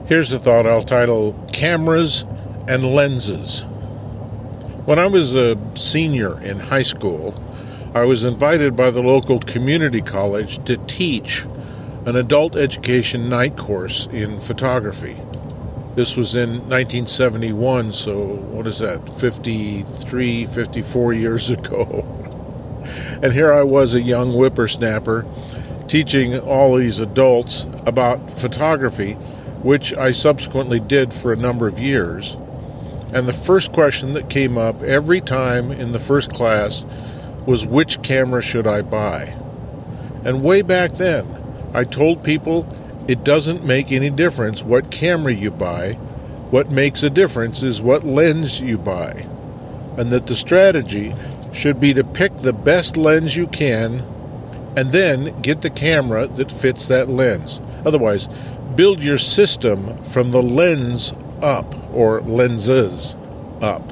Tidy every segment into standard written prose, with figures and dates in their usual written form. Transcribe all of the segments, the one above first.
Here's a thought I'll title Cameras and Lenses. When I was a senior in high school, I was invited by the local community college to teach an adult education night course in photography. This was in 1971, so what is that, 54 years ago. And here I was, a young whippersnapper, teaching all these adults about photography, which I subsequently did for a number of years. And the first question that came up every time in the first class was, which camera should I buy? And way back then, I told people it doesn't make any difference what camera you buy. What makes a difference is what lens you buy. And that the strategy should be to pick the best lens you can and then get the camera that fits that lens. Otherwise, build your system from the lens up, or lenses up.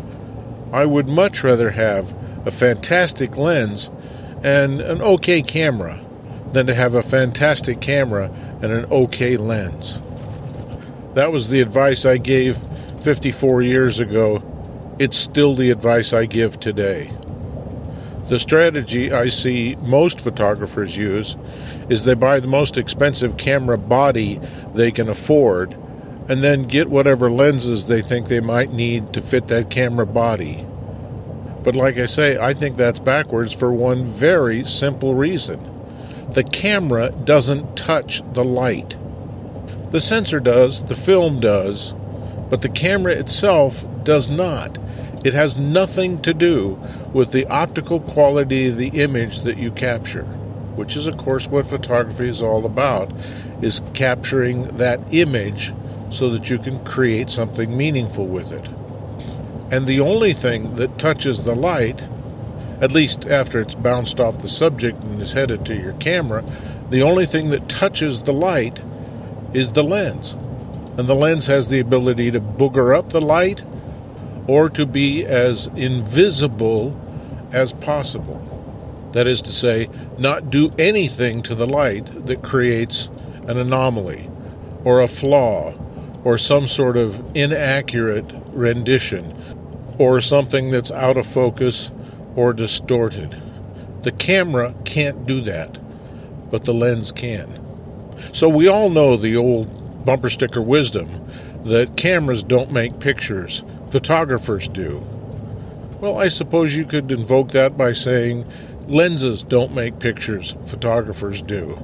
I would much rather have a fantastic lens and an okay camera than to have a fantastic camera and an okay lens. That was the advice I gave 54 years ago. It's still the advice I give today. The strategy I see most photographers use is they buy the most expensive camera body they can afford and then get whatever lenses they think they might need to fit that camera body. But like I say, I think that's backwards for one very simple reason. The camera doesn't touch the light. The sensor does, the film does, but the camera itself does not. It has nothing to do with the optical quality of the image that you capture, which is, of course, what photography is all about, is capturing that image so that you can create something meaningful with it. And the only thing that touches the light, at least after it's bounced off the subject and is headed to your camera, the only thing that touches the light is the lens. And the lens has the ability to booger up the light or to be as invisible as possible. That is to say, not do anything to the light that creates an anomaly or a flaw or some sort of inaccurate rendition or something that's out of focus or distorted. The camera can't do that, but the lens can. So we all know the old bumper sticker wisdom that cameras don't make pictures, photographers do. Well, I suppose you could invoke that by saying lenses don't make pictures, photographers do.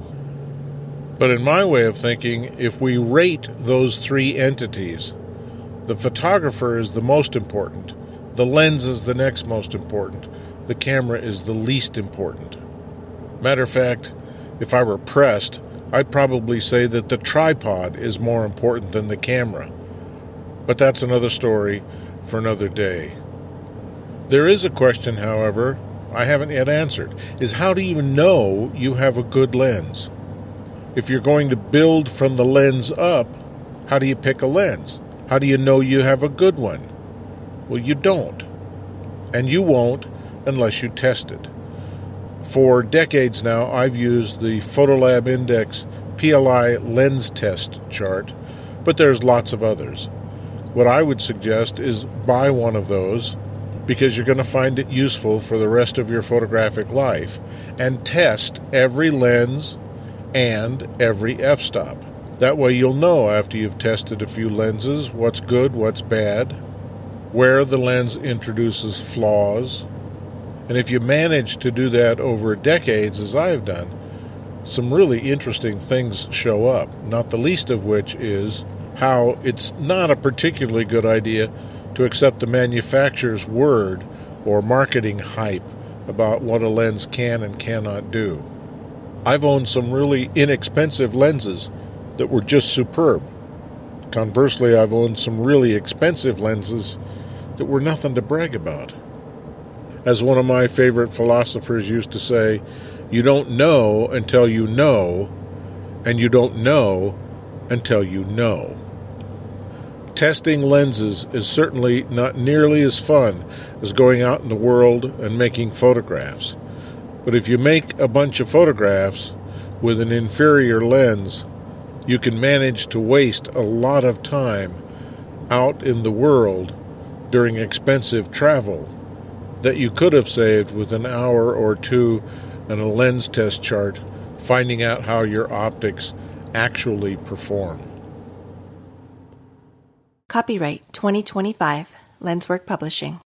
But in my way of thinking, if we rate those three entities, the photographer is the most important, the lens is the next most important, the camera is the least important. Matter of fact, if I were pressed, I'd probably say that the tripod is more important than the camera. But that's another story for another day. There is a question, however, I haven't yet answered, is how do you know you have a good lens? If you're going to build from the lens up, how do you pick a lens? How do you know you have a good one? Well, you don't. And you won't unless you test it. For decades now, I've used the Photolab Index PLI lens test chart, but there's lots of others. What I would suggest is buy one of those because you're going to find it useful for the rest of your photographic life, and test every lens and every f-stop. That way you'll know after you've tested a few lenses what's good, what's bad, where the lens introduces flaws. And if you manage to do that over decades, as I've done, some really interesting things show up, not the least of which is how it's not a particularly good idea to accept the manufacturer's word or marketing hype about what a lens can and cannot do. I've owned some really inexpensive lenses that were just superb. Conversely, I've owned some really expensive lenses that were nothing to brag about. As one of my favorite philosophers used to say, you don't know until you know, and you don't know until you know. Testing lenses is certainly not nearly as fun as going out in the world and making photographs. But if you make a bunch of photographs with an inferior lens, you can manage to waste a lot of time out in the world during expensive travel that you could have saved with an hour or two and a lens test chart, finding out how your optics actually perform. Copyright 2025, Lenswork Publishing.